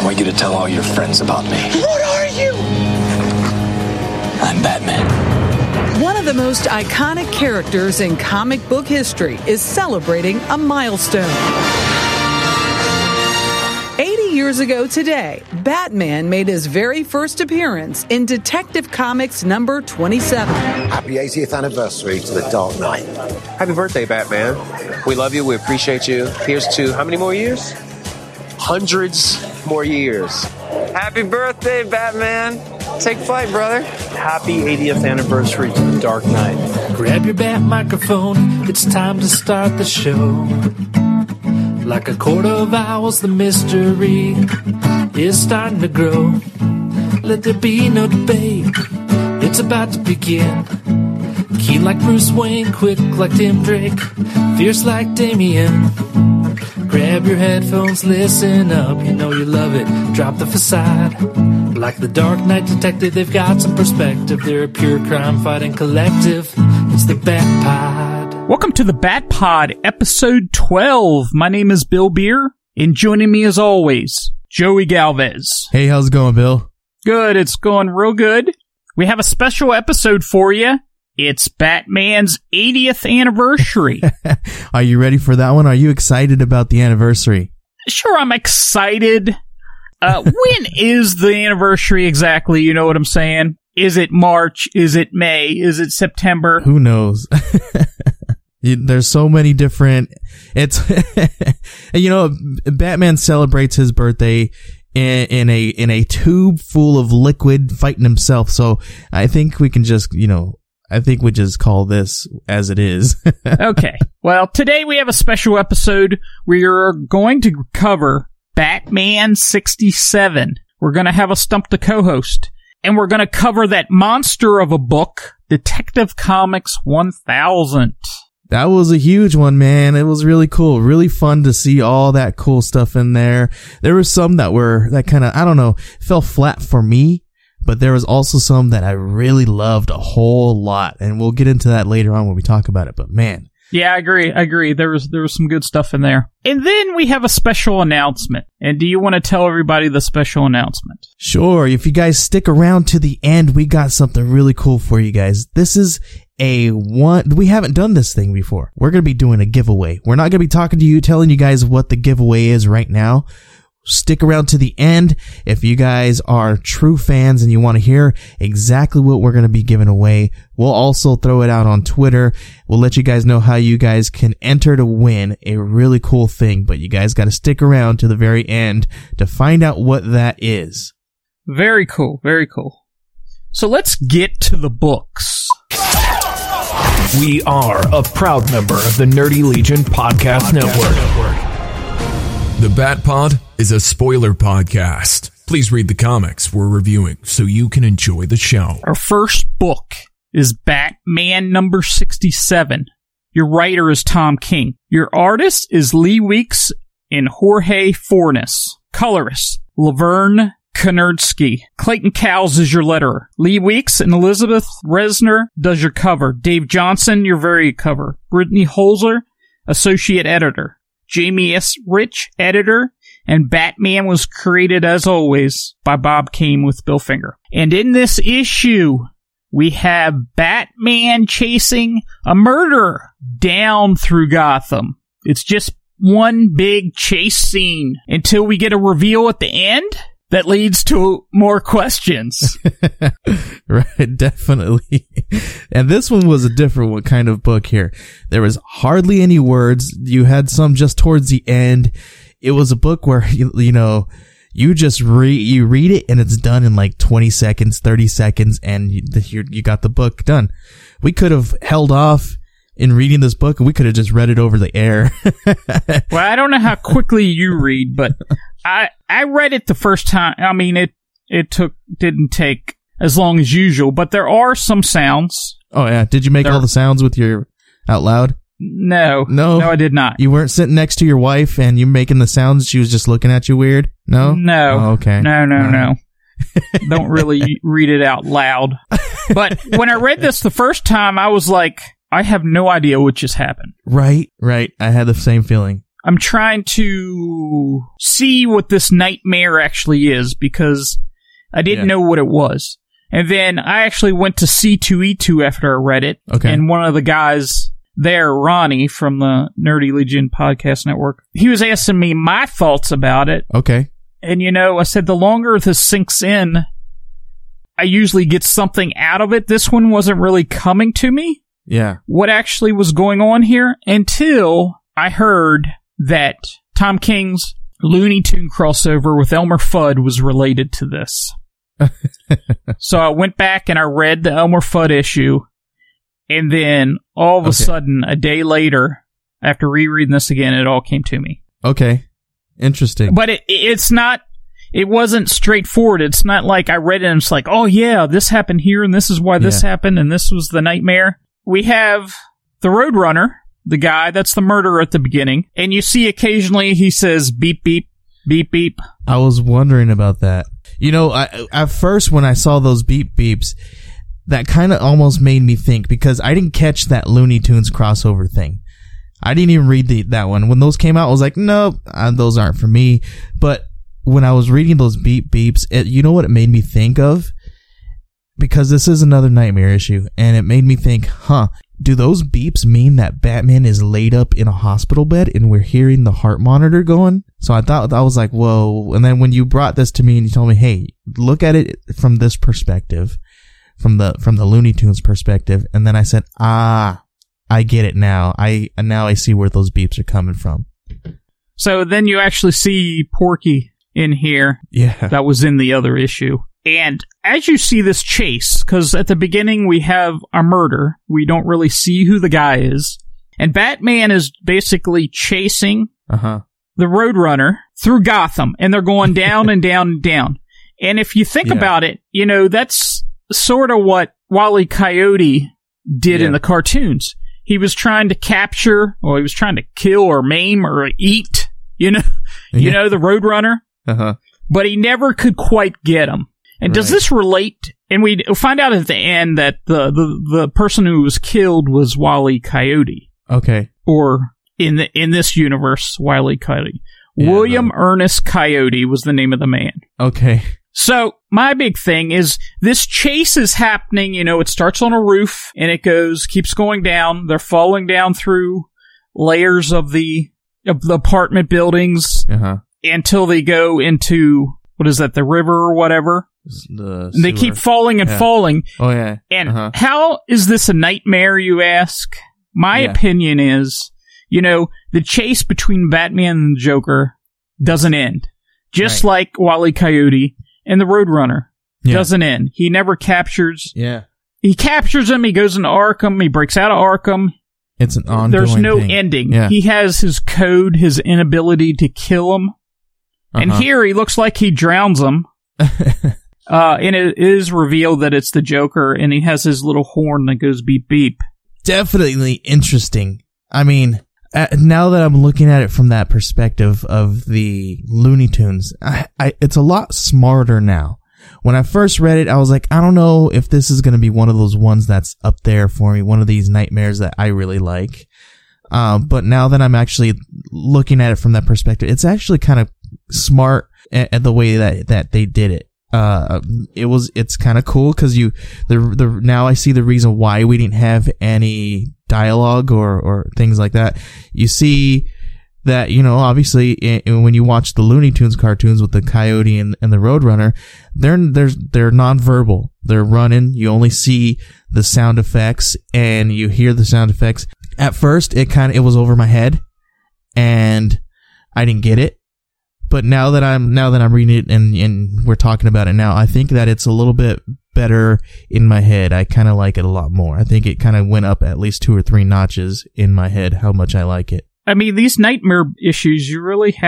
want you to tell all your friends about me. What are you? I'm Batman. One of the most iconic characters in comic book history is celebrating a milestone. 80 years ago today, Batman made his very first appearance in Detective Comics number 27. Happy 80th anniversary to The Dark Knight. Happy birthday, Batman. We love you. We appreciate you. Here's to how many more years? Hundreds more years. Happy birthday, Batman. Take flight, brother. Happy 80th anniversary to The Dark Knight. Grab your bat microphone. It's time to start the show. Like a court of owls, the mystery is starting to grow. Let there be no debate. It's about to begin. Keen like Bruce Wayne, quick like Tim Drake, fierce like Damien. Grab your headphones, listen up, you know you love it. Drop the facade. Like the Dark Knight Detective, they've got some perspective. They're a pure crime-fighting collective. It's the Bat Pod. Welcome to the Bat Pod, episode 12. My name is Bill Beer, and joining me as always, Joey Galvez. Hey, how's it going, Bill? Good, it's going real good. We have a special episode for you. It's Batman's 80th anniversary. Are you ready for that one? Are you excited about the anniversary? Sure, I'm excited. When is the anniversary exactly? You know what I'm saying? Is it March? Is it May? Is it September? Who knows? There's so many different... It's... You know, Batman celebrates his birthday in a tube full of liquid fighting himself. So I think we can just, I think we just call this as it is. Okay. Well, today we have a special episode. We're going to cover Batman 67. We're going to have a Stump the Co-host. And we're going to cover that monster of a book, Detective Comics 1000. That was a huge one, man. It was really cool. Really fun to see all that cool stuff in there. There were some that kind of, I don't know, fell flat for me. But there was also some that I really loved a whole lot. And we'll get into that later on when we talk about it. But man. Yeah, I agree. There was some good stuff in there. And then we have a special announcement. And do you want to tell everybody the special announcement? Sure. If you guys stick around to the end, we got something really cool for you guys. This is we haven't done this thing before. We're going to be doing a giveaway. We're not going to be talking to you, telling you guys what the giveaway is right now. Stick around to the end if you guys are true fans and you want to hear exactly what we're going to be giving away. We'll also throw it out on Twitter. We'll let you guys know how you guys can enter to win a really cool thing, but you guys got to stick around to the very end to find out what that is. Very cool. Very cool. So let's get to the books. We are a proud member of the Nerdy Legion Podcast Network. The Bat Pod is a spoiler podcast. Please read the comics we're reviewing so you can enjoy the show. Our first book is Batman number 67. Your writer is Tom King. Your artist is Lee Weeks and Jorge Fornes. Colorist, Laverne Konerdsky. Clayton Cowles is your letterer. Lee Weeks and Elizabeth Resner does your cover. Dave Johnson, your variant cover. Brittany Holzer, associate editor. Jamie S. Rich, editor. And Batman was created, as always, by Bob Kane with Bill Finger. And in this issue, we have Batman chasing a murderer down through Gotham. It's just one big chase scene until we get a reveal at the end that leads to more questions. Right, definitely. And this one was a different kind of book here. There was hardly any words. You had some just towards the end. It was a book where, you just read it and it's done in like 20 seconds, 30 seconds, and you got the book done. We could have held off in reading this book and we could have just read it over the air. Well, I don't know how quickly you read, but I read it the first time. I mean, it didn't take as long as usual, but there are some sounds. Oh yeah. Did you make all the sounds with your out loud? No, I did not. You weren't sitting next to your wife and you're making the sounds. She was just looking at you weird. No. Oh, okay. No. Don't really read it out loud. But when I read this the first time, I was like, I have no idea what just happened. Right. I had the same feeling. I'm trying to see what this nightmare actually is, because I didn't know what it was. And then I actually went to C2E2 after I read it. Okay. And one of the guys there, Ronnie from the Nerdy Legion Podcast Network, he was asking me my thoughts about it. Okay. And, I said the longer this sinks in, I usually get something out of it. This one wasn't really coming to me. Yeah. What actually was going on here until I heard that Tom King's Looney Tune crossover with Elmer Fudd was related to this. So I went back and I read the Elmer Fudd issue, and then all of a sudden, a day later, after rereading this again, it all came to me. Okay. Interesting. But it wasn't straightforward. It's not like I read it and it's like, oh yeah, this happened here and this is why this happened and this was the nightmare. We have the Roadrunner, the guy that's the murderer at the beginning, and you see occasionally he says beep, beep, beep, beep. I was wondering about that. At first when I saw those beep beeps, that kind of almost made me think, because I didn't catch that Looney Tunes crossover thing. I didn't even read that one. When those came out, I was like, nope, those aren't for me. But when I was reading those beep beeps, you know what it made me think of? Because this is another nightmare issue, and it made me think, do those beeps mean that Batman is laid up in a hospital bed and we're hearing the heart monitor going? So I was like, whoa. And then when you brought this to me and you told me, hey, look at it from this perspective, from the Looney Tunes perspective, and then I said, I get it now. Now I see where those beeps are coming from. So then you actually see Porky in here. Yeah. That was in the other issue. And as you see this chase, because at the beginning we have a murder, we don't really see who the guy is, and Batman is basically chasing the Roadrunner through Gotham, and they're going down and down and down. And if you think about it, that's sort of what Wile E. Coyote did in the cartoons. He was trying to capture, or he was trying to kill or maim or eat, the Roadrunner, but he never could quite get him. And does this relate? And we find out at the end that the person who was killed was Wile E. Coyote. Okay. Or in this universe, Wile E. Coyote. Yeah, William Ernest Coyote was the name of the man. Okay. So my big thing is this chase is happening. It starts on a roof and it keeps going down. They're falling down through layers of the apartment buildings until they go into, what is that, the river or whatever? And they keep falling and falling. Oh, yeah. And how is this a nightmare, you ask? My opinion is, the chase between Batman and the Joker doesn't end. Just like Wile E. Coyote and the Roadrunner doesn't end. He never captures. Yeah. He captures him. He goes into Arkham. He breaks out of Arkham. It's an ongoing There's no thing. ending. Yeah. He has his code, his inability to kill him. And here he looks like he drowns him. And it is revealed that it's the Joker, and he has his little horn that goes beep beep. Definitely interesting. I mean, now that I'm looking at it from that perspective of the Looney Tunes, it's a lot smarter now. When I first read it, I was like, I don't know if this is going to be one of those ones that's up there for me, one of these nightmares that I really like. But now that I'm actually looking at it from that perspective, it's actually kind of smart at the way that they did it. It's kind of cool because now I see the reason why we didn't have any dialogue or things like that. You see that, obviously when you watch the Looney Tunes cartoons with the Coyote and the Roadrunner, they're nonverbal. They're running. You only see the sound effects and you hear the sound effects. At first, it was over my head and I didn't get it. But now that I'm reading it and we're talking about it now, I think that it's a little bit better in my head. I kind of like it a lot more. I think it kind of went up at least 2 or 3 notches in my head how much I like it. I mean, these nightmare issues, you read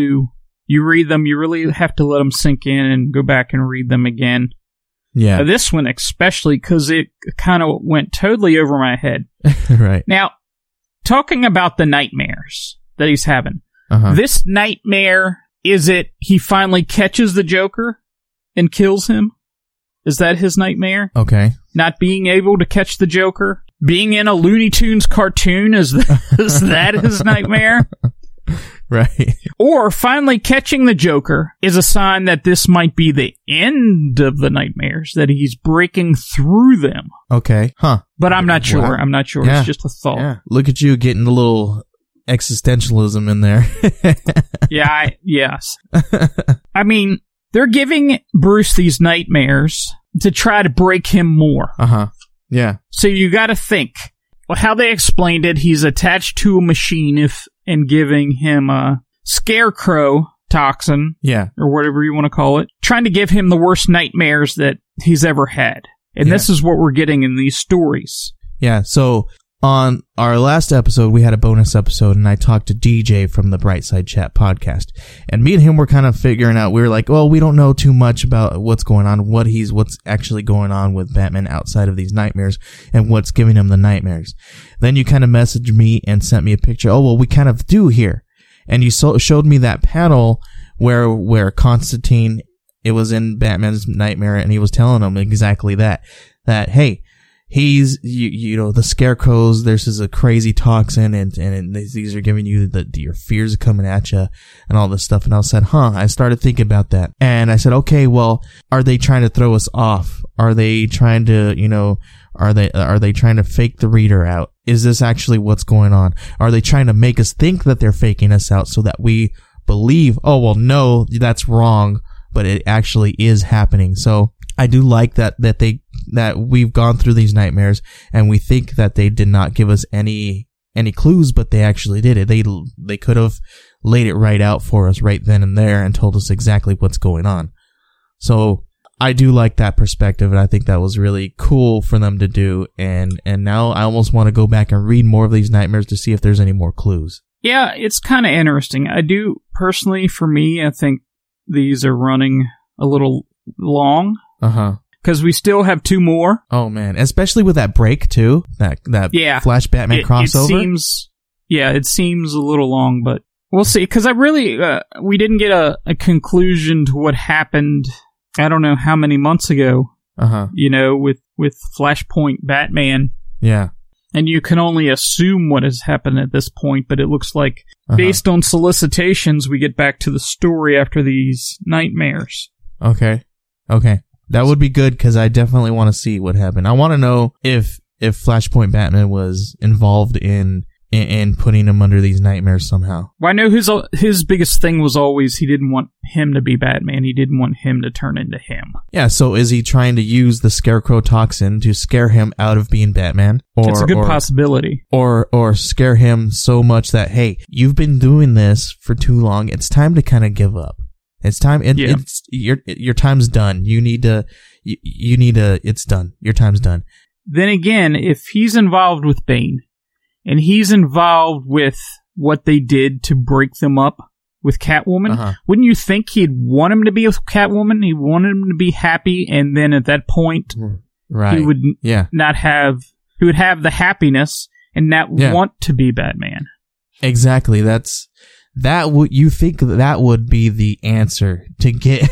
them, you really have to let them sink in and go back and read them again. Yeah. This one especially, because it kind of went totally over my head. Right. Now, talking about the nightmares that he's having, this nightmare... Is it he finally catches the Joker and kills him? Is that his nightmare? Okay. Not being able to catch the Joker? Being in a Looney Tunes cartoon, is that his nightmare? Right. Or finally catching the Joker is a sign that this might be the end of the nightmares, that he's breaking through them. Okay. Huh. But I'm not sure. Wow. I'm not sure. Yeah. It's just a thought. Yeah. Look at you getting a little existentialism in there. Yes. I mean, they're giving Bruce these nightmares to try to break him more. Uh-huh. Yeah. So you got to think. Well, how they explained it, he's attached to a machine and giving him a scarecrow toxin. Yeah. Or whatever you want to call it. Trying to give him the worst nightmares that he's ever had. And this is what we're getting in these stories. Yeah. So on our last episode, we had a bonus episode, and I talked to DJ from the Brightside Chat podcast. And me and him were kind of figuring out, we were like, well, we don't know too much about what's going on, what's actually going on with Batman outside of these nightmares, and what's giving him the nightmares. Then you kind of messaged me and sent me a picture. Oh, well, we kind of do here. And you showed me that panel where Constantine, it was in Batman's nightmare, and he was telling him exactly that, hey, he's, you know, the scarecrows, this is a crazy toxin, and these are giving you your fears coming at you and all this stuff. And I said, I started thinking about that. And I said, okay, well, are they trying to throw us off? Are they trying to, you know, are they trying to fake the reader out? Is this actually what's going on? Are they trying to make us think that they're faking us out so that we believe, oh, well, no, that's wrong, but it actually is happening. So I do like that we've gone through these nightmares, and we think that they did not give us any clues, but they actually did it. They could have laid it right out for us right then and there and told us exactly what's going on. So I do like that perspective, and I think that was really cool for them to do. And now I almost want to go back and read more of these nightmares to see if there's any more clues. Yeah, it's kind of interesting. I do, personally, for me, I think these are running a little long. Uh-huh. Because we still have 2 more. Oh, man. Especially with that break, too. That Flash Batman crossover. It seems a little long, but we'll see. Because we didn't get a conclusion to what happened, I don't know how many months ago. Uh-huh. You know, with Flashpoint Batman. Yeah. And you can only assume what has happened at this point, but it looks like, based on solicitations, we get back to the story after these nightmares. Okay. That would be good, because I definitely want to see what happened. I want to know if Flashpoint Batman was involved in putting him under these nightmares somehow. Well, I know his biggest thing was always he didn't want him to be Batman. He didn't want him to turn into him. Yeah, so is he trying to use the Scarecrow toxin to scare him out of being Batman? It's a good possibility. Or scare him so much that, hey, you've been doing this for too long. It's time to kind of give up. It's time. It's your time's done. You need to. It's done. Your time's done. Then again, if he's involved with Bane, and he's involved with what they did to break them up with Catwoman, wouldn't you think he'd want him to be with Catwoman? He'd want him to be happy, and then at that point, right? He would not have. He would have the happiness and not want to be Batman. Exactly. You think that would be the answer to get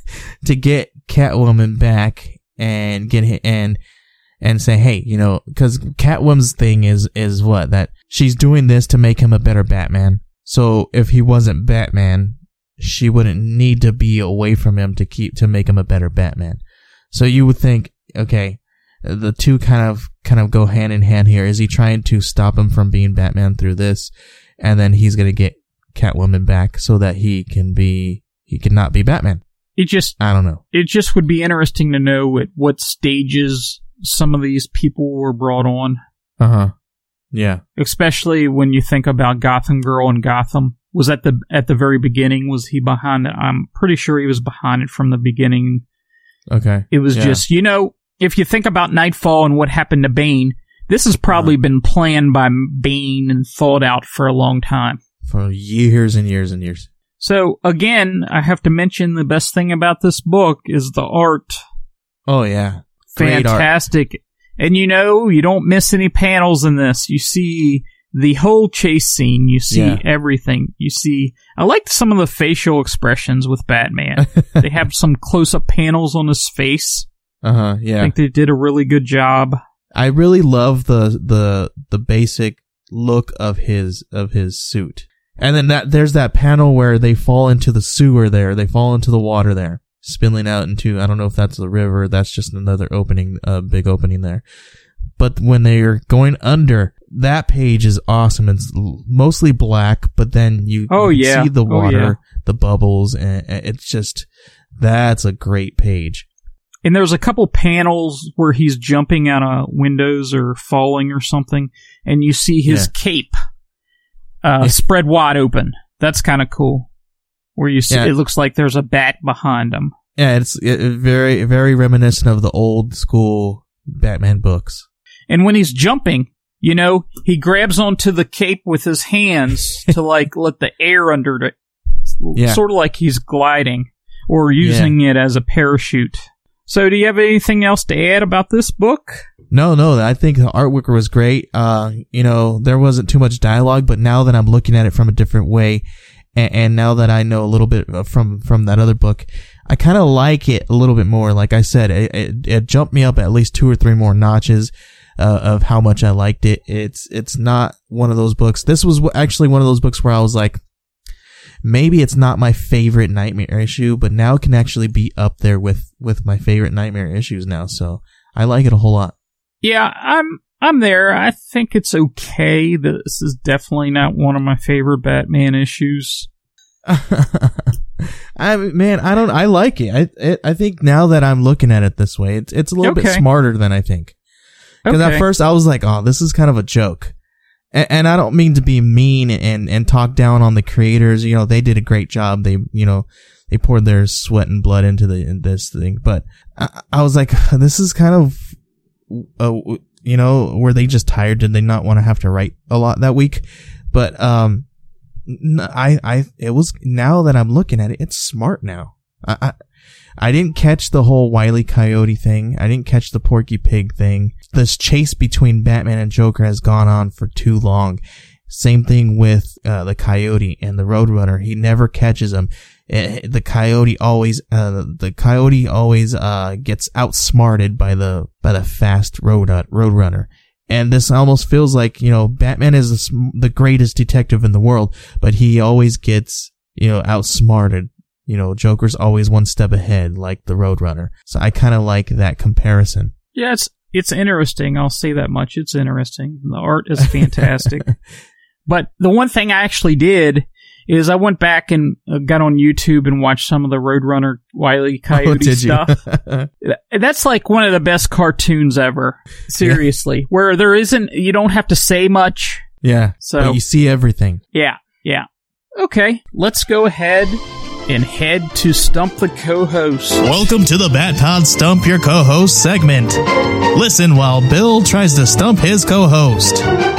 Catwoman back and get and say, hey, you know, because Catwoman's thing is what, that she's doing this to make him a better Batman. So if he wasn't Batman, she wouldn't need to be away from him to make him a better Batman. So you would think, okay, the two kind of go hand in hand here. Is he trying to stop him from being Batman through this, and then he's gonna get Catwoman back so that he can not be Batman? I don't know. It just would be interesting to know at what stages some of these people were brought on. Yeah. Especially when you think about Gotham Girl and Gotham. Was at the very beginning, was he behind it? I'm pretty sure he was behind it from the beginning. Okay. It was just, you know, if you think about Nightfall and what happened to Bane, this has probably been planned by Bane and thought out for a long time. For years and years and years. So, again, I have to mention the best thing about this book is the art. Oh, yeah. Fantastic. Art. And you know, you don't miss any panels in this. You see the whole chase scene. You see everything. You see... I liked some of the facial expressions with Batman. They have some close-up panels on his face. Yeah. I think they did a really good job. I really love the basic look of his suit. And then there's that panel where they fall into the sewer there. They fall into the water there, spilling out into, I don't know if that's the river. That's just another opening, big opening there. But when they're going under, that page is awesome. It's mostly black, but then you see the water, the bubbles, and it's just, that's a great page. And there's a couple panels where he's jumping out of windows or falling or something, and you see his cape spread wide open. That's kind of cool. Where you see, it looks like there's a bat behind him. Yeah, it's very, very reminiscent of the old school Batman books. And when he's jumping, you know, he grabs onto the cape with his hands to like let the air under it. Yeah. Sort of like he's gliding or using it as a parachute. So do you have anything else to add about this book? No, I think the artwork was great. You know, there wasn't too much dialogue, but now that I'm looking at it from a different way, and now that I know a little bit from that other book, I kind of like it a little bit more. Like I said, it jumped me up at least 2 or 3 more notches of how much I liked it. It's not one of those books. This was actually one of those books where I was like, maybe it's not my favorite Nightmare issue, but now it can actually be up there with my favorite Nightmare issues now. So I like it a whole lot. Yeah, I'm there. I think it's okay. This is definitely not one of my favorite Batman issues. I like it. I think now that I'm looking at it this way, it's a little bit smarter than I think. Because at first I was like, oh, this is kind of a joke. And I don't mean to be mean and talk down on the creators. You know, they did a great job. They poured their sweat and blood into this thing. But I was like, this is kind of, were they just tired? Did they not want to have to write a lot that week? But, it was, now that I'm looking at it, it's smart now. I didn't catch the whole Wile E. Coyote thing. I didn't catch the Porky Pig thing. This chase between Batman and Joker has gone on for too long. Same thing with the Coyote and the Roadrunner. He never catches him. The Coyote always gets outsmarted by the fast Roadrunner. And this almost feels like, you know, Batman is the greatest detective in the world, but he always gets, you know, outsmarted. You know, Joker's always one step ahead, like the Roadrunner. So I kind of like that comparison. Yeah, it's interesting. I'll say that much. It's interesting. The art is fantastic. But the one thing I actually did is I went back and got on YouTube and watched some of the Roadrunner Wile E. Coyote stuff. That's like one of the best cartoons ever. Seriously. Where you don't have to say much. Yeah. So but you see everything. Yeah. Okay, let's go ahead and head to Stump the Co-Host. Welcome to the Bat Pod Stump Your Co-Host segment. Listen while Bill tries to stump his co-host.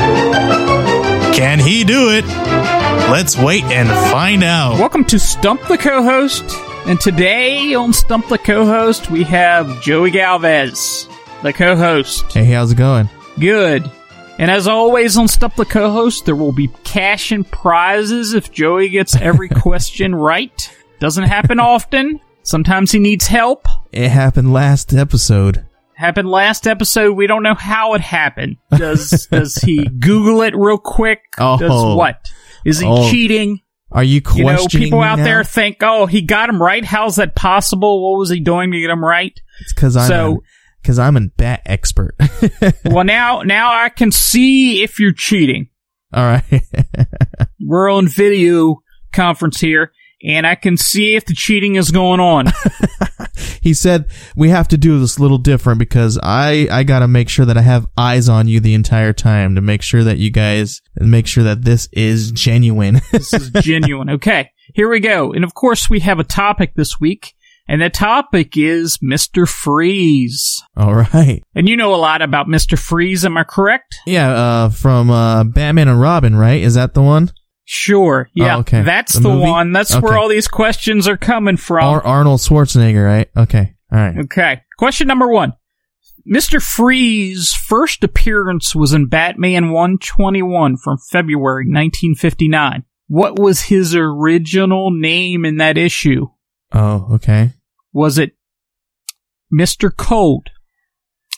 Can he do it? Let's wait and find out. Welcome to Stump the Co-Host. And today on Stump the Co-Host, we have Joey Galvez, the co-host. Hey, how's it going? Good. And as always on Stump the Co-Host, there will be cash and prizes if Joey gets every question right. Doesn't happen often. Sometimes he needs help. It happened last episode. We don't know how it happened. Does he Google it real quick? Does what? Is he cheating? Are you questioning people out now? there think, he got him right. How's that possible? What was he doing to get him right? It's because I'm a bat expert. Well, now I can see if you're cheating. All right. We're on video conference here, and I can see if the cheating is going on. He said we have to do this a little different because I got to make sure that I have eyes on you the entire time to make sure that this is genuine. This is genuine. Okay, here we go. And of course, we have a topic this week. And the topic is Mr. Freeze. All right. And you know a lot about Mr. Freeze, am I correct? Yeah, from Batman and Robin, right? Is that the one? Sure. Yeah, okay. That's the one. That's where all these questions are coming from. Arnold Schwarzenegger, right? Okay. All right. Okay. Question number 1. Mr. Freeze's first appearance was in Batman 121 from February 1959. What was his original name in that issue? Oh, okay. Was it Mr. Cold,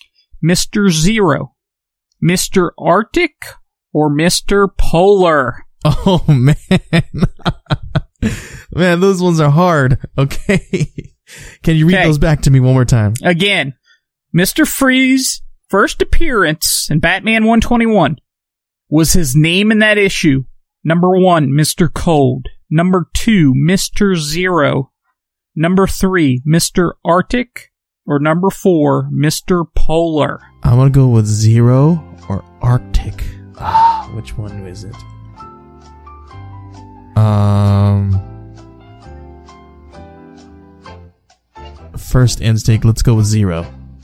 Mr. Zero, Mr. Arctic, or Mr. Polar? Oh, man. Man, those ones are hard. Okay. Can you read those back to me one more time? Again, Mr. Freeze's first appearance in Batman 121 was his name in that issue. Number 1, Mr. Cold. Number 2, Mr. Zero. Number 3, Mr. Arctic. Or number 4, Mr. Polar. I'm going to go with Zero or Arctic. Which one is it? First instinct, let's go with Zero.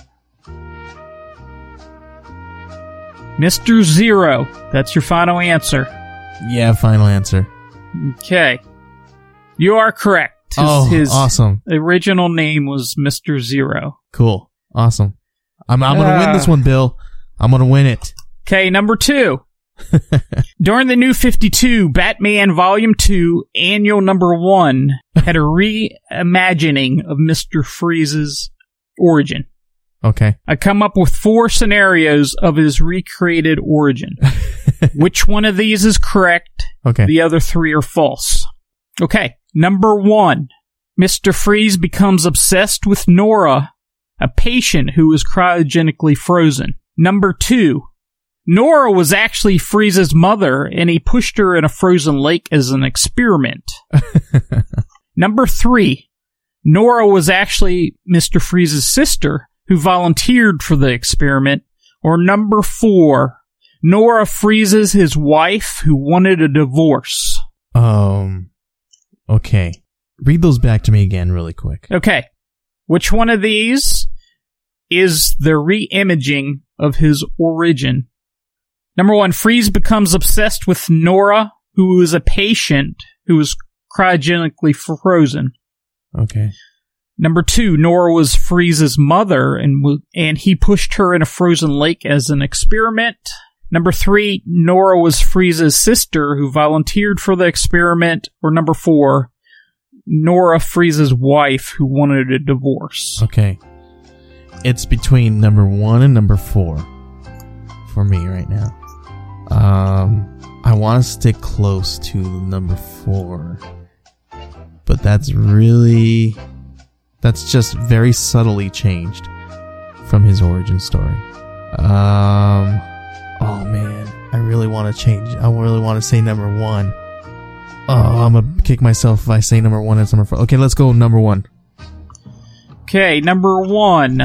Mr. Zero. That's your final answer. Yeah, final answer. Okay. You are correct. His awesome. original name was Mr. Zero. Cool. Awesome. I'm going to win this one, Bill. I'm going to win it. Okay, number 2. During the New 52, Batman Volume 2, Annual Number 1 had a reimagining of Mr. Freeze's origin. Okay. I come up with 4 scenarios of his recreated origin. Which one of these is correct? Okay. The other 3 are false. Okay. Number 1. Mr. Freeze becomes obsessed with Nora, a patient who is cryogenically frozen. Number 2. Nora was actually Freeze's mother, and he pushed her in a frozen lake as an experiment. Number 3. Nora was actually Mr. Freeze's sister, who volunteered for the experiment. Or number 4. Nora freezes his wife, who wanted a divorce. Okay. Read those back to me again really quick. Okay. Which one of these is the re-imaging of his origin? Number 1, Freeze becomes obsessed with Nora, who is a patient who is cryogenically frozen. Okay. Number 2, Nora was Freeze's mother, and he pushed her in a frozen lake as an experiment. Number 3, Nora was Freeze's sister who volunteered for the experiment. Or number 4, Nora, Freeze's wife, who wanted a divorce. Okay. It's between number 1 and number 4 for me right now. I want to stick close to number 4, but that's just very subtly changed from his origin story. Oh man, I really want to change. I really want to say number 1. Oh, I'm gonna kick myself if I say number 1 and number 4. Okay, let's go number 1. Okay, number 1.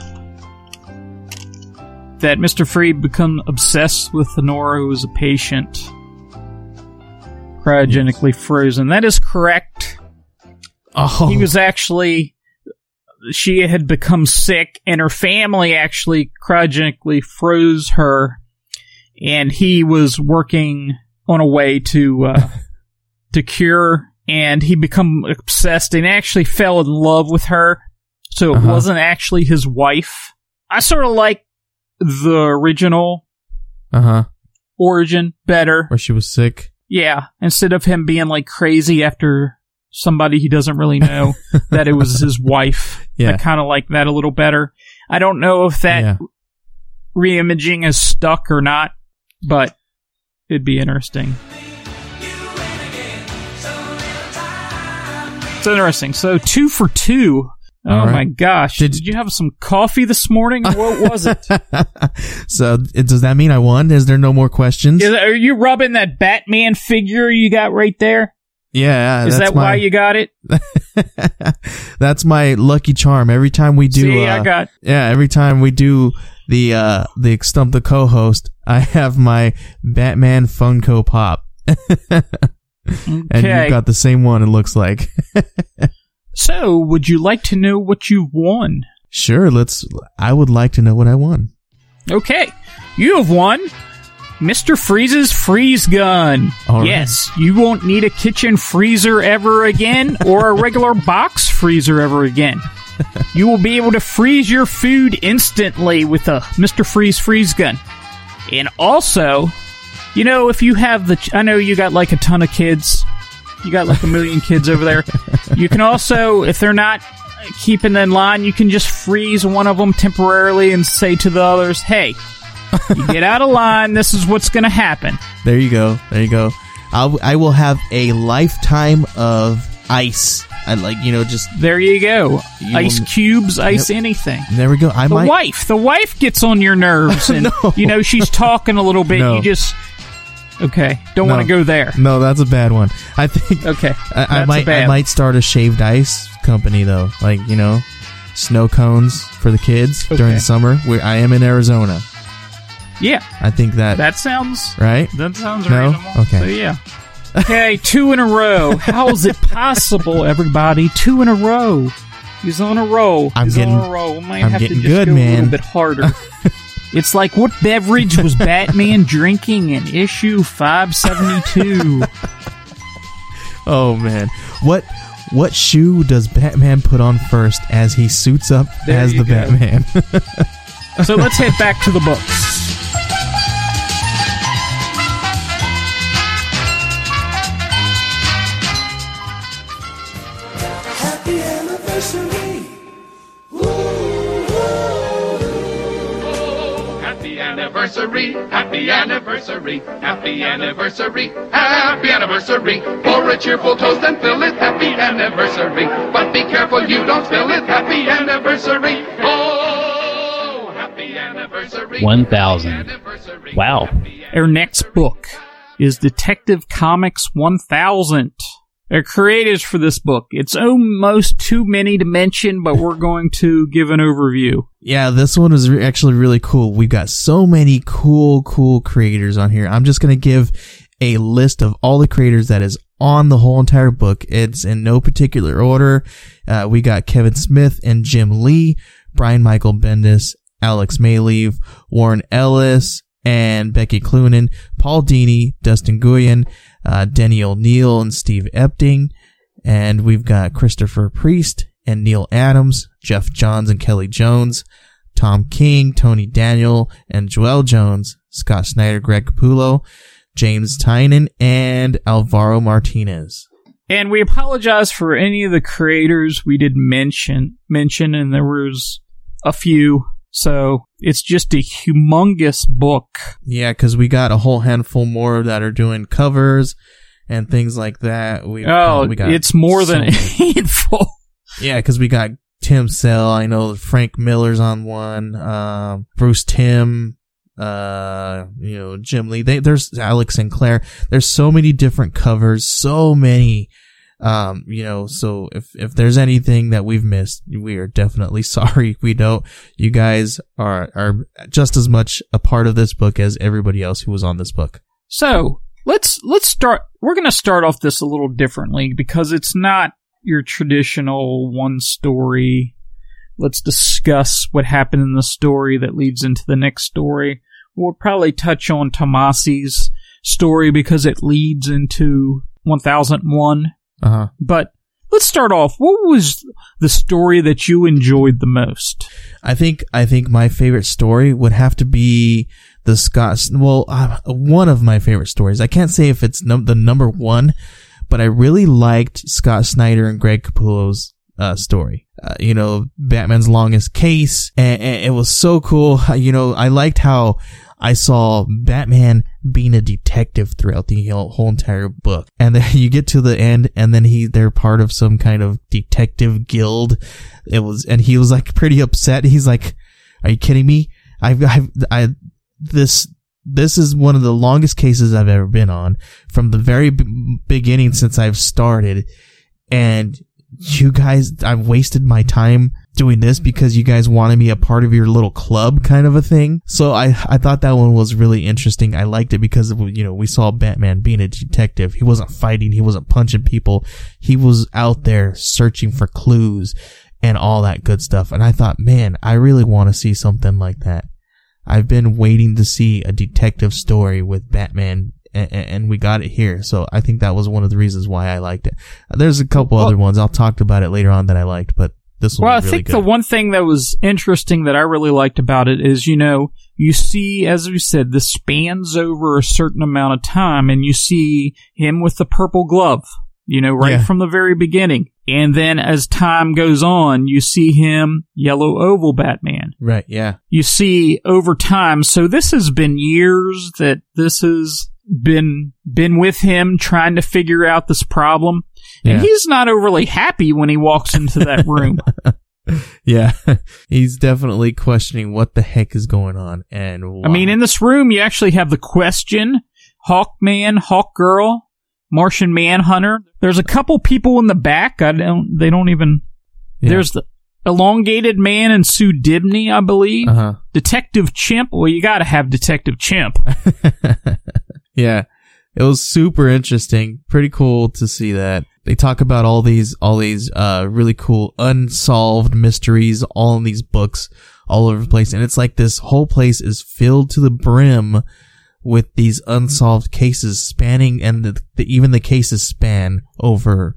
That Mr. Freeze become obsessed with Nora, who was a patient, cryogenically frozen. That is correct. Oh. He was actually... She had become sick, and her family actually cryogenically froze her, and he was working on a way to cure, and he become obsessed and actually fell in love with her, so it wasn't actually his wife. I sort of like the original origin better. Where she was sick? Yeah, instead of him being like crazy after somebody he doesn't really know, that it was his wife. Yeah. I kind of like that a little better. I don't know if that re-imaging is stuck or not, but it'd be interesting. It's interesting. So 2 for 2. Oh my gosh. Did you have some coffee this morning? What was it? So, does that mean I won? Is there no more questions? Are you rubbing that Batman figure you got right there? Yeah. Is that why you got it? That's my lucky charm. Every time we do... every time we do the Stump the Co-host, I have my Batman Funko Pop. And you've got the same one, it looks like. So, would you like to know what you've won? Sure, I would like to know what I won. Okay, you have won Mr. Freeze's freeze gun. All yes, you won't need a kitchen freezer ever again, or a regular box freezer ever again. You will be able to freeze your food instantly with a Mr. Freeze freeze gun. And also, you know, if you have I know you got like a ton of kids. You got like 1 million kids over there. You can also, if they're not keeping in line, you can just freeze one of them temporarily and say to the others, hey, you get out of line, this is what's going to happen. There you go. I will have a lifetime of ice. I like, just there you go. Ice cubes, ice anything. There we go. The wife gets on your nerves, and No. She's talking a little bit. No. You just don't want to go there. No, that's a bad one. I think I might start a shaved ice company though. Like, snow cones for the kids during the summer. I am in Arizona. Yeah, I think that sounds right. That sounds no? reasonable. Okay. So yeah. Okay, 2 in a row. How is it possible, everybody? 2 in a row. He's on a roll. He's on a roll. We might have to just good, go man. a little bit harder. It's like, what beverage was Batman drinking in issue 572? Oh man, what shoe does Batman put on first as he suits up as the Batman? So let's head back to the books. Anniversary, happy anniversary, happy anniversary, happy anniversary. Pour a cheerful toast and fill it, happy anniversary. But be careful you don't spill it, happy anniversary. Oh, happy anniversary. 1000. Wow. Our next book is Detective Comics 1000. Our creators for this book. It's almost too many to mention, but we're going to give an overview. Yeah, this one is actually really cool. We've got so many cool creators on here. I'm just going to give a list of all the creators that is on the whole entire book. It's in no particular order. We got Kevin Smith and Jim Lee, Brian Michael Bendis, Alex Mayleaf, Warren Ellis, and Becky Cloonan, Paul Dini, Dustin Nguyen, Denny O'Neil and Steve Epting, and we've got Christopher Priest and Neil Adams, Jeff Johns and Kelly Jones, Tom King, Tony Daniel and Joel Jones, Scott Snyder, Greg Capullo, James Tynan, and Alvaro Martinez. And we apologize for any of the creators we didn't mention, and there was a few. So it's just a humongous book. Yeah, because we got a whole handful more that are doing covers and things like that. We got it's more than a handful. Yeah, because we got Tim Sell. I know Frank Miller's on one. Bruce Timm. Jim Lee. There's Alex Sinclair. There's so many different covers. So many. So if there's anything that we've missed, we are definitely sorry. We don't. You guys are just as much a part of this book as everybody else who was on this book. So let's start. We're going to start off this a little differently because it's not your traditional one story. Let's discuss what happened in the story that leads into the next story. We'll probably touch on Tomasi's story because it leads into 1001. But let's start off. What was the story that you enjoyed the most? I think my favorite story would have to be the Scott. Well, one of my favorite stories. I can't say if it's the number one, but I really liked Scott Snyder and Greg Capullo's story. Batman's Longest Case, and it was so cool. I liked how I saw Batman being a detective throughout the whole entire book. And then you get to the end and then they're part of some kind of detective guild. And he was like pretty upset. He's like, are you kidding me? This is one of the longest cases I've ever been on from the very beginning since I've started. And you guys, I've wasted my time doing this because you guys wanted me a part of your little club kind of a thing. So I thought that one was really interesting. I liked it because, we saw Batman being a detective. He wasn't fighting. He wasn't punching people. He was out there searching for clues and all that good stuff. And I thought, man, I really want to see something like that. I've been waiting to see a detective story with Batman, and we got it here. So I think that was one of the reasons why I liked it. There's a couple other ones. I'll talk about it later on that I liked, but this one was really good. I think the one thing that was interesting that I really liked about it is, you see, as we said, this spans over a certain amount of time, and you see him with the purple glove, from the very beginning. And then as time goes on, you see him yellow oval Batman. Right, yeah. You see over time, so this has been years that this is been with him trying to figure out this problem. And Yeah. he's not overly happy when he walks into that room. Yeah, he's definitely questioning what the heck is going on and why. I mean, in this room, you actually have the Question, Hawkman, Hawkgirl, Martian Manhunter. There's a couple people in the back. They don't even. Yeah. There's the Elongated Man and Sue Dibney, I believe. Uh-huh. Detective Chimp. Well, you got to have Detective Chimp. Yeah, it was super interesting. Pretty cool to see that. They talk about all these really cool unsolved mysteries, all in these books, all over the place. And it's like this whole place is filled to the brim with these unsolved cases spanning, and even the cases span over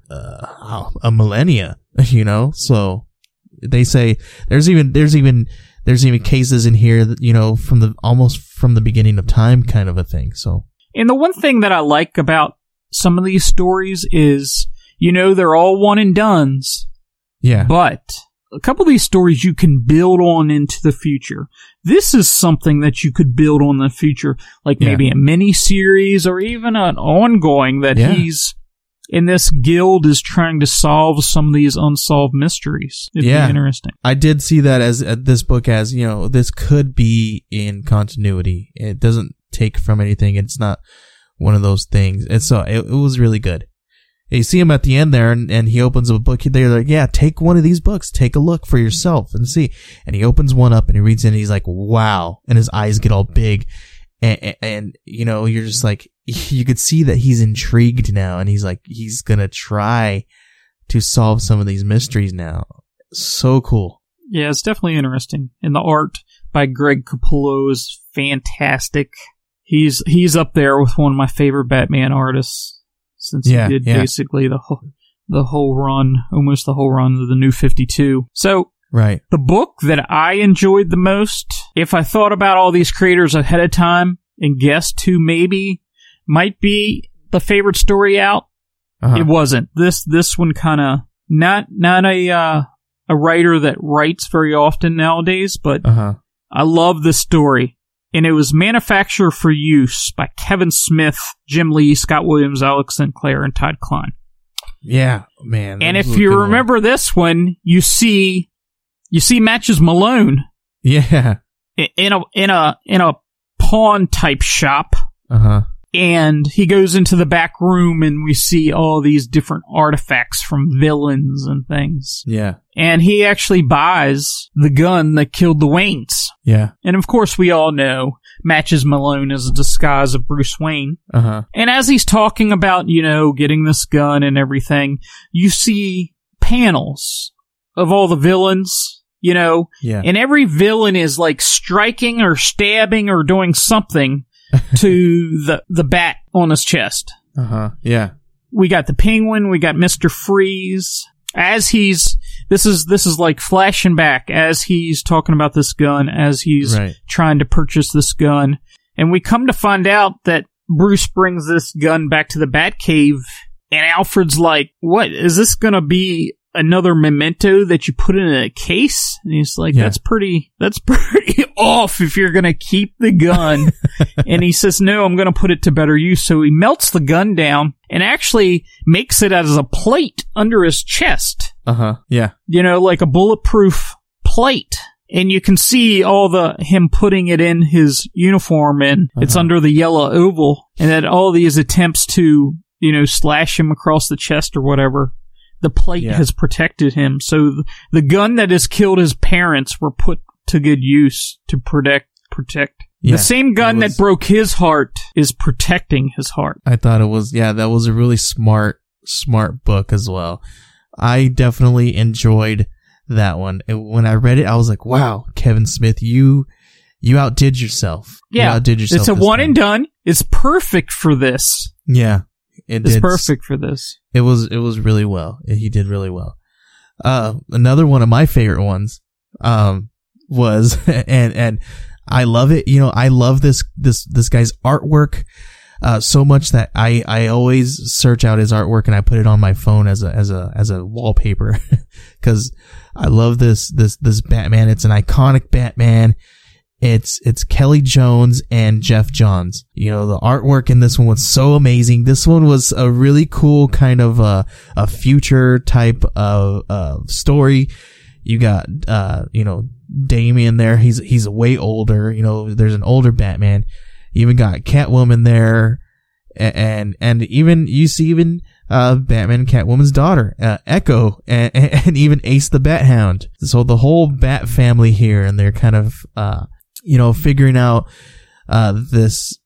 a millennia, you know? So they say there's even cases in here that, you know, almost from the beginning of time kind of a thing. So. And the one thing that I like about some of these stories is, you know, they're all one and dones. Yeah. But a couple of these stories you can build on into the future. This is something that you could build on in the future, like maybe a mini-series or even an ongoing that he's in this guild is trying to solve some of these unsolved mysteries. It'd be interesting. I did see that as this book as, you know, this could be in continuity. It doesn't take from anything. It's not one of those things. And so it was really good. You see him at the end there, and he opens up a book. They're like, yeah, take one of these books. Take a look for yourself and see. And he opens one up and he reads it and he's like, wow. And his eyes get all big. And you know, you're just like, you could see that he's intrigued now. And he's like, he's going to try to solve some of these mysteries now. So cool. Yeah, it's definitely interesting. And the art by Greg Capullo is fantastic. He's up there with one of my favorite Batman artists. Since he did basically the whole run, almost the whole run of the New 52. So, right. The book that I enjoyed the most, if I thought about all these creators ahead of time and guessed who maybe might be the favorite story out, it wasn't. This one kind of not a writer that writes very often nowadays, but I love this story. And it was Manufacturer for Use by Kevin Smith, Jim Lee, Scott Williams, Alex Sinclair, and Todd Klein. Yeah, man. And if you remember this one, you see Matches Malone. Yeah. In a pawn type shop. And he goes into the back room and we see all these different artifacts from villains and things. Yeah. And he actually buys the gun that killed the Waynes. Yeah. And of course we all know Matches Malone is a disguise of Bruce Wayne. And as he's talking about, you know, getting this gun and everything, you see panels of all the villains, you know. Yeah. And every villain is like striking or stabbing or doing something to the bat on his chest. Yeah. We got the Penguin, we got Mr. Freeze. As this is like flashing back as he's talking about this gun, as he's trying to purchase this gun. And we come to find out that Bruce brings this gun back to the Batcave, and Alfred's like, what, is this gonna be another memento that you put in a case? And he's like, that's pretty off if you're gonna keep the gun. And he says, no, I'm gonna put it to better use. So he melts the gun down and actually makes it as a plate under his chest. Yeah. You know, like a bulletproof plate. And you can see him putting it in his uniform, and it's under the yellow oval. And that all these attempts to, you know, slash him across the chest or whatever, the plate has protected him. So the gun that has killed his parents were put to good use to protect. Yeah, the same gun that broke his heart is protecting his heart. I thought it was, that was a really smart book as well. I definitely enjoyed that one. When I read it, I was like, wow, Kevin Smith, you outdid yourself. Yeah. You outdid yourself. It's a one and done. It's perfect for this. Yeah. It's perfect for this. It was really well. He did really well. Another one of my favorite ones, was, and I love it. You know, I love this guy's artwork, so much that I always search out his artwork and I put it on my phone as a wallpaper. Cause I love this Batman. It's an iconic Batman. It's Kelly Jones and Jeff Johns. You know, the artwork in this one was so amazing. This one was a really cool kind of a future type of story. You got Damian there. He's way older. You know, there's an older Batman. You even got Catwoman there, and even you see Batman and Catwoman's daughter, Echo, and even Ace the Bat Hound. So the whole Bat family here, and they're kind of figuring out this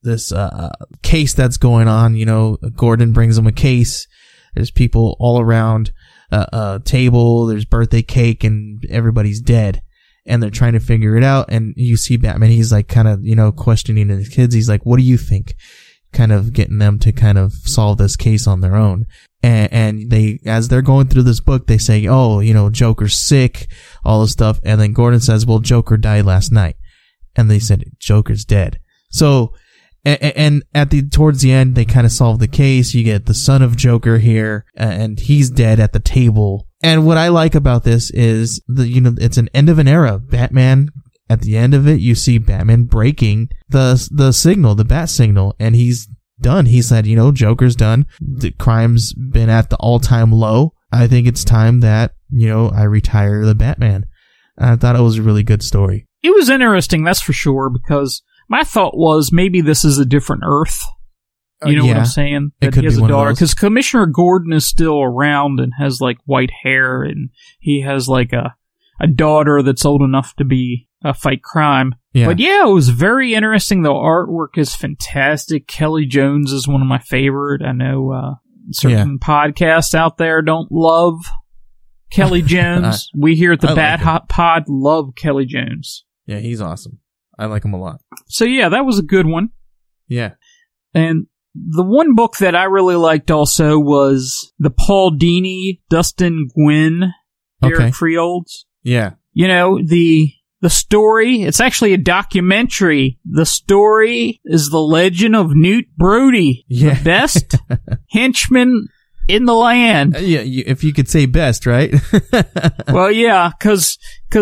case that's going on. You know, Gordon brings them a case. There's people all around a table. There's birthday cake, and everybody's dead. And they're trying to figure it out. And you see Batman, he's like kind of, questioning his kids. He's like, what do you think? Kind of getting them to kind of solve this case on their own. And they, as they're going through this book, they say, oh, Joker's sick, all this stuff. And then Gordon says, well, Joker died last night. And they said, Joker's dead. So, and towards the end, they kind of solve the case. You get the son of Joker here, and he's dead at the table. And what I like about this is it's an end of an era. Batman, at the end of it, you see Batman breaking the signal, the bat signal, and he's done. He said, Joker's done. The crime's been at the all-time low. I think it's time that, I retire the Batman. And I thought it was a really good story. It was interesting, that's for sure, because my thought was maybe this is a different Earth. You know what I'm saying? That he has a daughter. Because Commissioner Gordon is still around and has, like, white hair, and he has, like, a daughter that's old enough to fight crime. Yeah. But yeah, it was very interesting. The artwork is fantastic. Kelly Jones is one of my favorite. I know certain podcasts out there don't love Kelly Jones. We here at the Bat Hot Pod love Kelly Jones. Yeah, he's awesome. I like him a lot. So yeah, that was a good one. Yeah. And the one book that I really liked also was the Paul Dini, Dustin Nguyen, Derek Freolds. Yeah. The story, it's actually a documentary. The story is the legend of Newt Brody, the best henchman in the land. Yeah, if you could say best, right? Well, yeah, because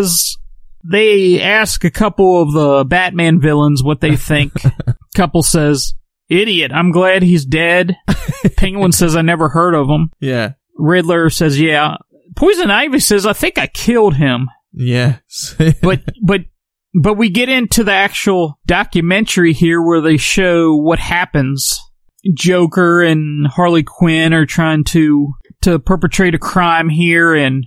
they ask a couple of the Batman villains what they think. Couple says, idiot, I'm glad he's dead. Penguin says, I never heard of him. Yeah. Riddler says, yeah. Poison Ivy says, I think I killed him. Yeah. But we get into the actual documentary here where they show what happens. Joker and Harley Quinn are trying to perpetrate a crime here, and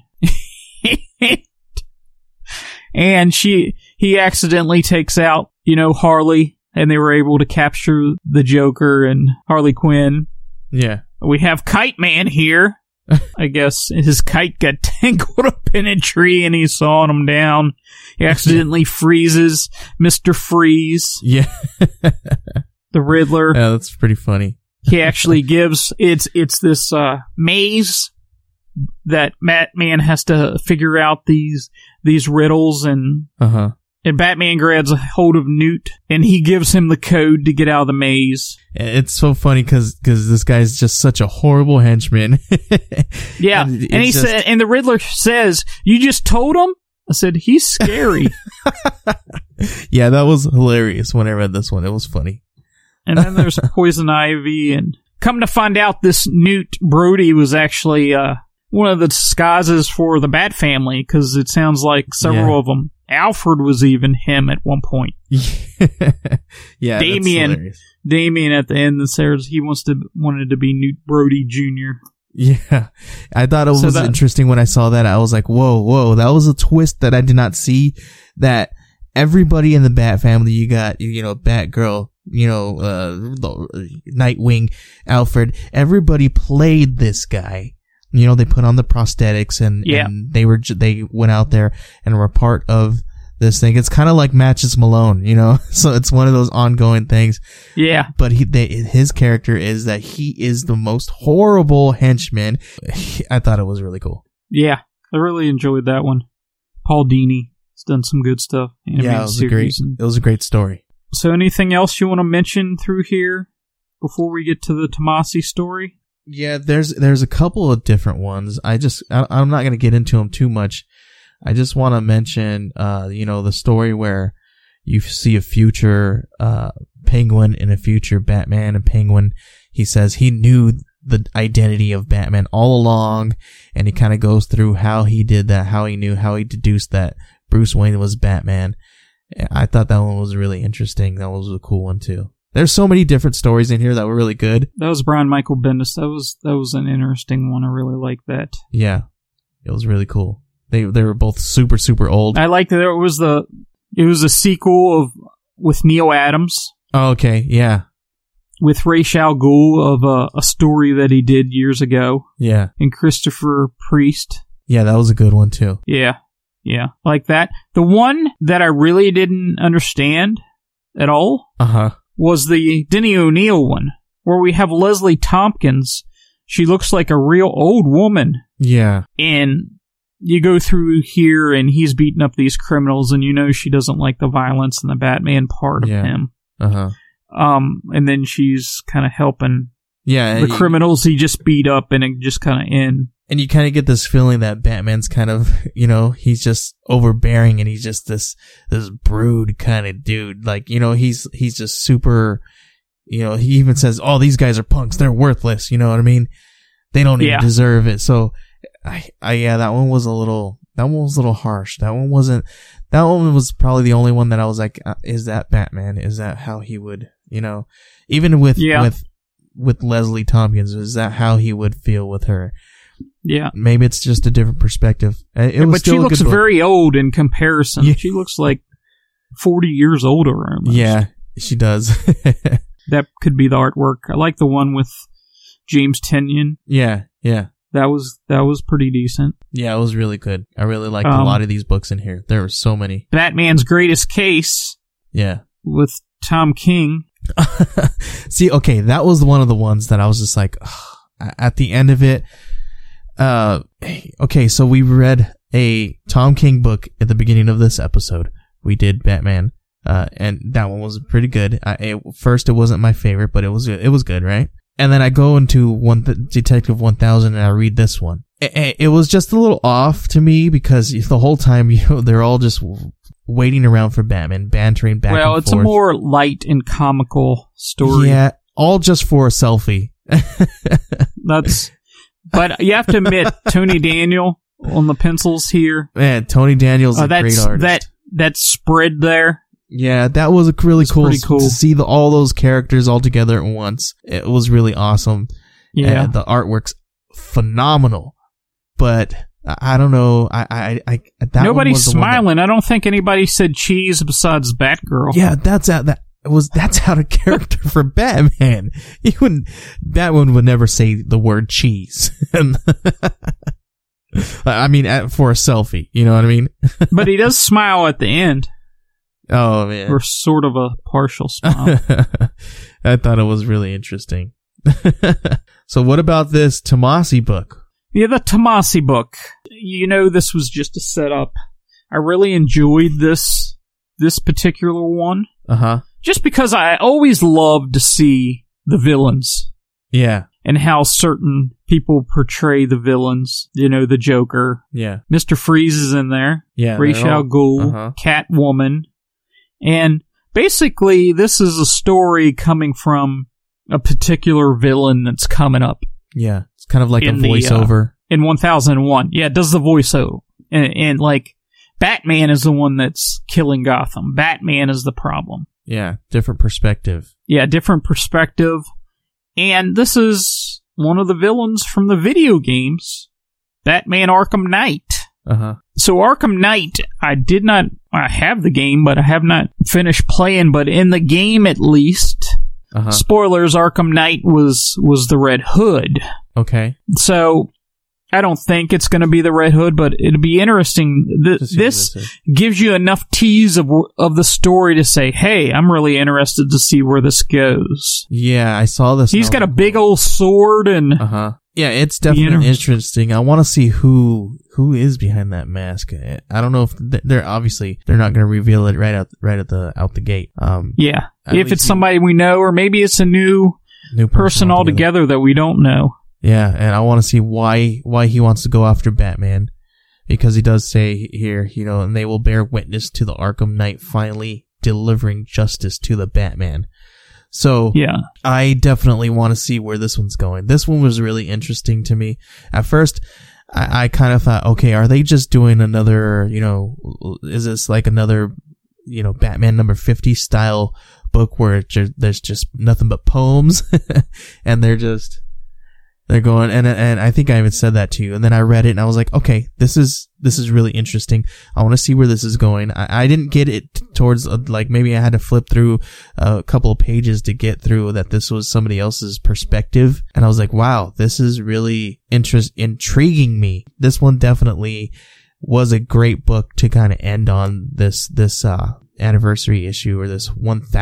and he accidentally takes out, Harley, and they were able to capture the Joker and Harley Quinn. Yeah. We have Kite Man here. I guess his kite got tangled up in a tree and he's sawing him down. He accidentally freezes Mr. Freeze. Yeah. The Riddler. Yeah, that's pretty funny. He actually gives, it's this maze that Batman has to figure out these riddles, and and Batman grabs a hold of Newt and he gives him the code to get out of the maze. It's so funny because this guy's just such a horrible henchman. Yeah, and he said, and the Riddler says, "You just told him?" I said, "He's scary." Yeah, that was hilarious when I read this one. It was funny. And then there's Poison Ivy, and come to find out, this Newt Brody was actually one of the disguises for the Bat family, because it sounds like several of them. Alfred was even him at one point. Yeah, Damien at the end says he wanted to be Newt Brody Jr. Yeah, I thought it was interesting when I saw that. I was like, whoa, that was a twist that I did not see. That everybody in the Bat family, you got, Batgirl, Nightwing, Alfred, everybody played this guy. They put on the prosthetics and they went out there and were part of this thing. It's kind of like Matches Malone, so it's one of those ongoing things. Yeah. But his character is that he is the most horrible henchman. I thought it was really cool. Yeah. I really enjoyed that one. Paul Dini has done some good stuff. Yeah, it was a great story. So anything else you want to mention through here before we get to the Tomasi story? Yeah, there's a couple of different ones. I'm not going to get into them too much. I just want to mention, the story where, you see a future Penguin and a future Batman. And Penguin, he says he knew the identity of Batman all along, and he kind of goes through how he did that, how he knew, how he deduced that Bruce Wayne was Batman. I thought that one was really interesting. That was a cool one too. There's so many different stories in here that were really good. That was Brian Michael Bendis. That was an interesting one. I really liked that. Yeah, it was really cool. They were both super, super old. I liked that it was a sequel with Neil Adams. Oh, okay, yeah. With Ra's al Ghul of a story that he did years ago. Yeah. And Christopher Priest. Yeah, that was a good one too. Yeah, like that. The one that I really didn't understand at all was the Denny O'Neil one, where we have Leslie Tompkins. She looks like a real old woman. Yeah. And you go through here, and he's beating up these criminals, and you know she doesn't like the violence and the Batman part of him. And then she's kind of helping the criminals he just beat up, and it just kind of ends. And you kind of get this feeling that Batman's kind of, he's just overbearing, and he's just this brood kind of dude. Like, he's just super, he even says, oh, these guys are punks. They're worthless. You know what I mean? They don't even deserve it. So, that one was a little harsh. That one was probably the only one that I was like, is that Batman? Is that how he would, even with Leslie Tompkins, is that how he would feel with her? Yeah. Maybe it's just a different perspective. But she looks very old in comparison. Yeah. She looks like 40 years older. Almost. Yeah, she does. That could be the artwork. I like the one with James Tynion. Yeah. That was pretty decent. Yeah, it was really good. I really liked a lot of these books in here. There were so many. Batman's Greatest Case. Yeah. With Tom King. See, okay, that was one of the ones that I was just like, at the end of it. Okay, so we read a Tom King book at the beginning of this episode. We did Batman, and that one was pretty good. First, it wasn't my favorite, but it was good, right? And then I go into Detective 1000 and I read this one. It was just a little off to me because the whole time, they're all just waiting around for Batman, bantering back and forth. Well, it's a more light and comical story. Yeah, all just for a selfie. But you have to admit, Tony Daniel on the pencils here. Man, Tony Daniel's a great artist. That spread there. Yeah, that was really cool to see all those characters all together at once. It was really awesome. Yeah, and the artwork's phenomenal. But I don't know. Nobody's smiling. I don't think anybody said cheese besides Batgirl. Yeah, that's out of character for Batman. Batman would never say the word cheese. I mean, for a selfie, you know what I mean? But he does smile at the end. Oh, man. Or sort of a partial smile. I thought it was really interesting. So what about this Tomasi book? Yeah, the Tomasi book. This was just a setup. I really enjoyed this particular one. Just because I always love to see the villains. Yeah. And how certain people portray the villains. The Joker. Yeah. Mr. Freeze is in there. Yeah. Ra's al Ghul. Catwoman. And basically, this is a story coming from a particular villain that's coming up. Yeah. It's kind of like a voiceover. In 1001. Yeah, it does the voiceover. And like, Batman is the one that's killing Gotham. Batman is the problem. Yeah, different perspective. Yeah, different perspective. And this is one of the villains from the video games, Batman Arkham Knight. So Arkham Knight, I have the game, but I have not finished playing, but in the game at least, spoilers, Arkham Knight was the Red Hood. Okay. So I don't think it's going to be the Red Hood, but it'll be interesting. This gives you enough tease of the story to say, hey, I'm really interested to see where this goes. Yeah, I saw this. He's got a big old sword and... Yeah, it's definitely interesting. I want to see who is behind that mask. I don't know if they're not going to reveal it right out the gate. Yeah, if it's somebody we know, or maybe it's a new person altogether that we don't know. Yeah, and I want to see why he wants to go after Batman, because he does say here, and they will bear witness to the Arkham Knight finally delivering justice to the Batman. So yeah, I definitely want to see where this one's going. This one was really interesting to me. At first, I kind of thought, okay, are they just doing another, is this like another, Batman number 50 style book where there's just nothing but poems and they're going, and I think I even said that to you, and then I read it and I was like, okay, this is really interesting. I want to see where this is going. I didn't get it towards, like, maybe I had to flip through a couple of pages to get through that this was somebody else's perspective, and I was like, wow, this is really intriguing me. This one definitely was a great book to kind of end on this anniversary issue, or this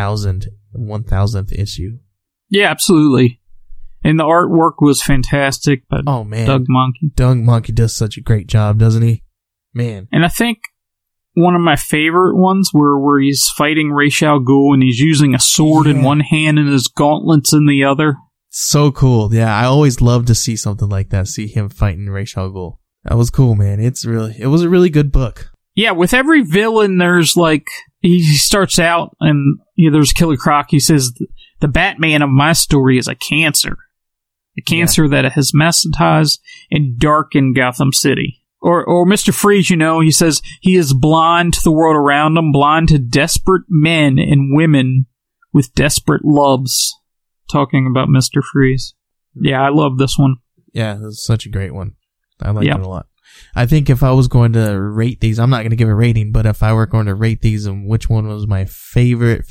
1000th issue. Yeah, absolutely. And the artwork was fantastic. But oh man, Doug Mahnke. Doug Mahnke does such a great job, doesn't he? Man. And I think one of my favorite ones where he's fighting Ra's al Ghul and he's using a sword in one hand and his gauntlets in the other. So cool. Yeah, I always love to see something like that. See him fighting Ra's al Ghul. That was cool, man. It was a really good book. Yeah, with every villain, there's like he starts out and there's Killer Croc. He says the Batman of my story is a cancer. A cancer that has metastasized and darkened Gotham City. Or Mr. Freeze, he says he is blind to the world around him, blind to desperate men and women with desperate loves. Talking about Mr. Freeze. Yeah, I love this one. Yeah, this is such a great one. I like it a lot. I think if I was going to rate these, I'm not going to give a rating, but if I were going to rate these and which one was my favorite,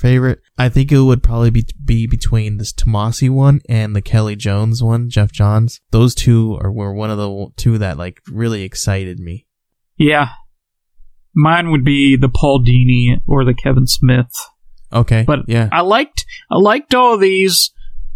I think it would probably be between this Tomasi one and the Kelly Jones one, Jeff Johns. Those two were one of the two that like really excited me. Yeah. Mine would be the Paul Dini or the Kevin Smith. Okay. But yeah. I liked all of these.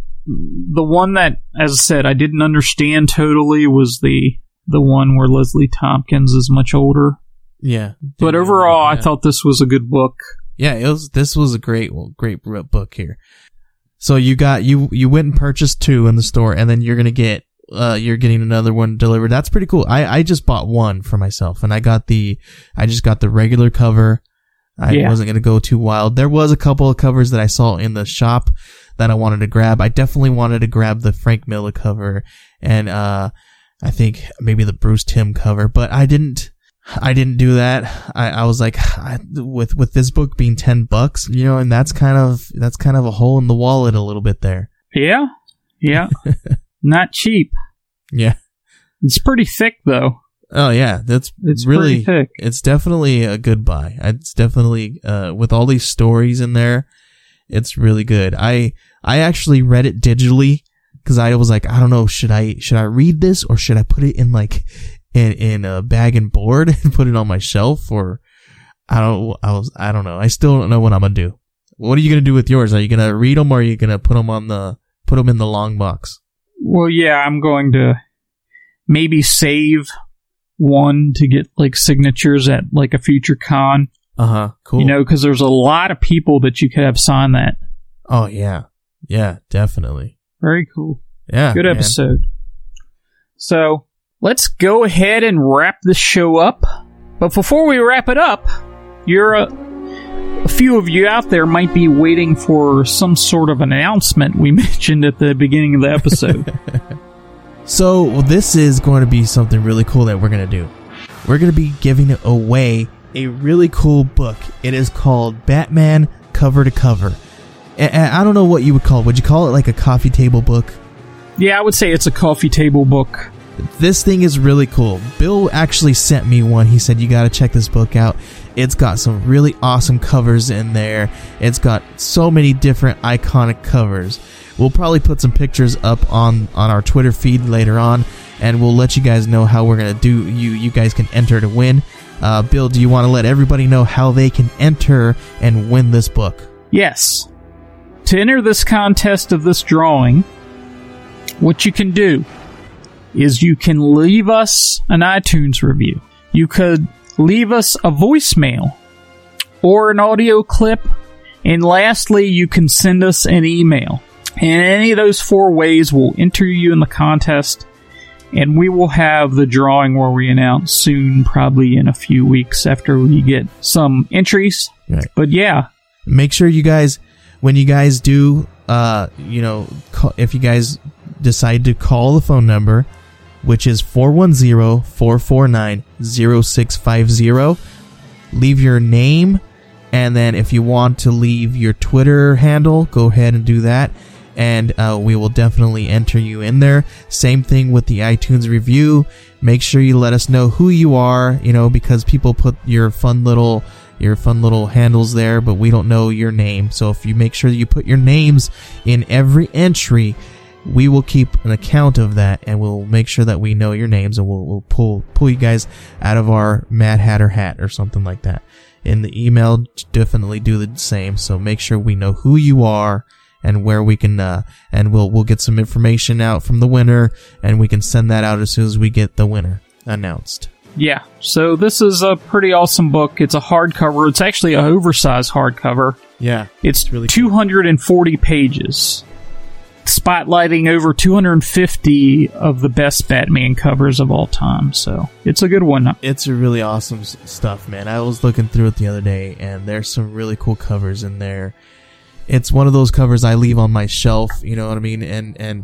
The one that, as I said, I didn't understand totally was the one where Leslie Tompkins is much older. Yeah. But overall, I thought this was a good book. Yeah, this was a great book here. So you went and purchased 2 in the store, and then you're getting another one delivered. That's pretty cool. I just bought one for myself, and I just got the regular cover. I wasn't going to go too wild. There was a couple of covers that I saw in the shop that I wanted to grab. I definitely wanted to grab the Frank Miller cover, and I think maybe the Bruce Timm cover, but I didn't do that. I was like, with this book being $10, and that's kind of a hole in the wallet a little bit there. Yeah. Not cheap. Yeah. It's pretty thick though. Oh yeah, it's really thick. It's definitely a good buy. It's definitely with all these stories in there, it's really good. I actually read it digitally. Because I was like, I don't know, should I read this or should I put it in like in a bag and board and put it on my shelf, or I don't know. I still don't know what I'm gonna do. What are you gonna do with yours? Are you gonna read them or are you gonna put them in the long box? Well, yeah, I'm going to maybe save one to get like signatures at like a future con. Cool. Because there's a lot of people that you could have sign that. Oh yeah, definitely. Very cool. Yeah. Good episode. So, let's go ahead and wrap this show up. But before we wrap it up, a few of you out there might be waiting for some sort of announcement we mentioned at the beginning of the episode. So, this is going to be something really cool that we're going to do. We're going to be giving away a really cool book. It is called Batman Cover to Cover. I don't know what you would call it. Would you call it like a coffee table book? Yeah, I would say it's a coffee table book. This thing is really cool. Bill actually sent me one. He said, you got to check this book out. It's got some really awesome covers in there. It's got so many different iconic covers. We'll probably put some pictures up on our Twitter feed later on, and we'll let you guys know how we're going to do. You guys can enter to win. Bill, do you want to let everybody know how they can enter and win this book? Yes. To enter this contest of this drawing, what you can do is you can leave us an iTunes review. You could leave us a voicemail or an audio clip. And lastly, you can send us an email. And any of those 4 ways will enter you in the contest. And we will have the drawing where we announce soon, probably in a few weeks after we get some entries. Right. But yeah. Make sure you guys, when you guys do, if you guys decide to call the phone number, which is 410-449-0650, leave your name, and then if you want to leave your Twitter handle, go ahead and do that. And we will definitely enter you in there. Same thing with the iTunes review. Make sure you let us know who you are, because people put your fun little handles there, but we don't know your name. So if you make sure that you put your names in every entry, we will keep an account of that, and we'll make sure that we know your names, and we'll pull you guys out of our Mad Hatter hat or something like that. In the email, definitely do the same. So make sure we know who you are and where we can, and we'll get some information out from the winner, and we can send that out as soon as we get the winner announced. Yeah, so this is a pretty awesome book. It's a hardcover. It's actually an oversized hardcover. Yeah. It's really 240 pages, spotlighting over 250 of the best Batman covers of all time. So it's a good one. It's a really awesome stuff, man. I was looking through it the other day, and there's some really cool covers in there. It's one of those covers I leave on my shelf, you know what I mean? And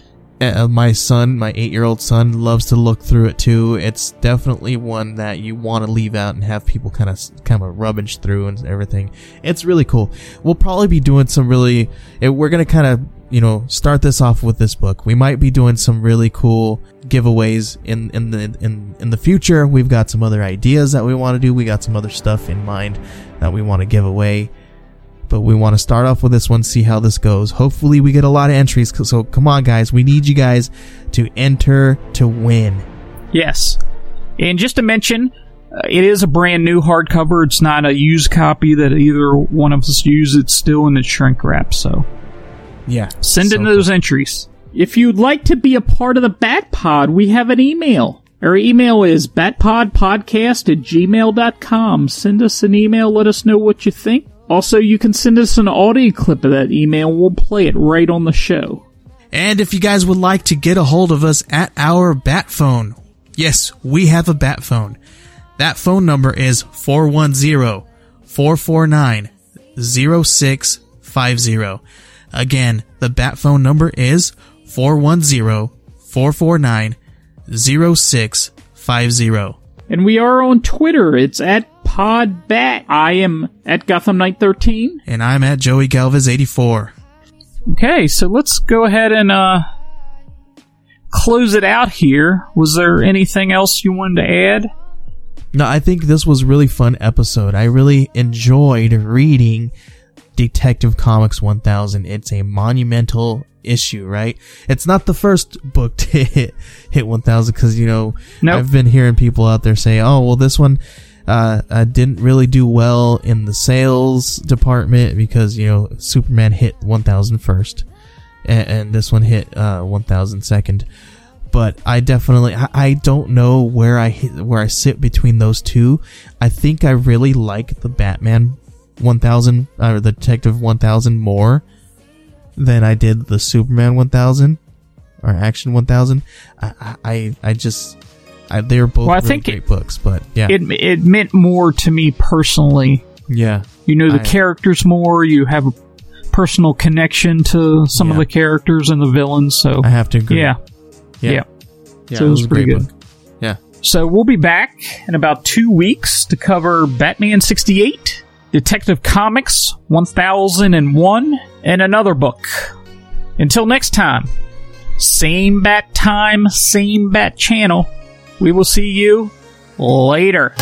my son, my 8-year-old son, loves to look through it too. It's definitely one that you want to leave out and have people kind of rummage through and everything. It's really cool. We'll probably be doing some we're going to kind of, start this off with this book. We might be doing some really cool giveaways in the future. We've got some other ideas that we want to do. We got some other stuff in mind that we want to give away. But we want to start off with this one, see how this goes. Hopefully we get a lot of entries, so come on, guys. We need you guys to enter to win. Yes. And just to mention, it is a brand new hardcover. It's not a used copy that either one of us used. It's still in the shrink wrap, so yeah. Send in those entries. If you'd like to be a part of the Bat Pod, we have an email. Our email is batpodpodcast@gmail.com. Send us an email. Let us know what you think. Also, you can send us an audio clip of that email. We'll play it right on the show. And if you guys would like to get a hold of us at our Bat Phone, yes, we have a Bat Phone. That phone number is 410-449-0650. Again, the Bat Phone number is 410-449-0650. And we are on Twitter. It's at PodBat. I am at Gotham Knight 13. And I'm at Joey Galvez 84. Okay, so let's go ahead and close it out here. Was there anything else you wanted to add? No, I think this was a really fun episode. I really enjoyed reading Detective Comics 1000. It's a monumental issue, right? It's not the first book to hit 1000 because, nope. I've been hearing people out there say, oh, well, this one didn't really do well in the sales department because, Superman hit 1000 first and this one hit 1000 second. But I don't know where I sit between those two. I think I really like the Batman 1000 or the Detective 1000 more than I did the Superman 1000 or Action 1000. They're both really great books, but yeah, it meant more to me personally. Yeah, the characters more. You have a personal connection to some of the characters and the villains. So I have to agree. Yeah. So it was pretty good. Book. Yeah. So we'll be back in about 2 weeks to cover Batman 68. Detective Comics 1001, and another book. Until next time, same bat time, same bat channel. We will see you later.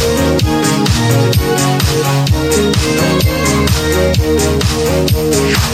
Yeah.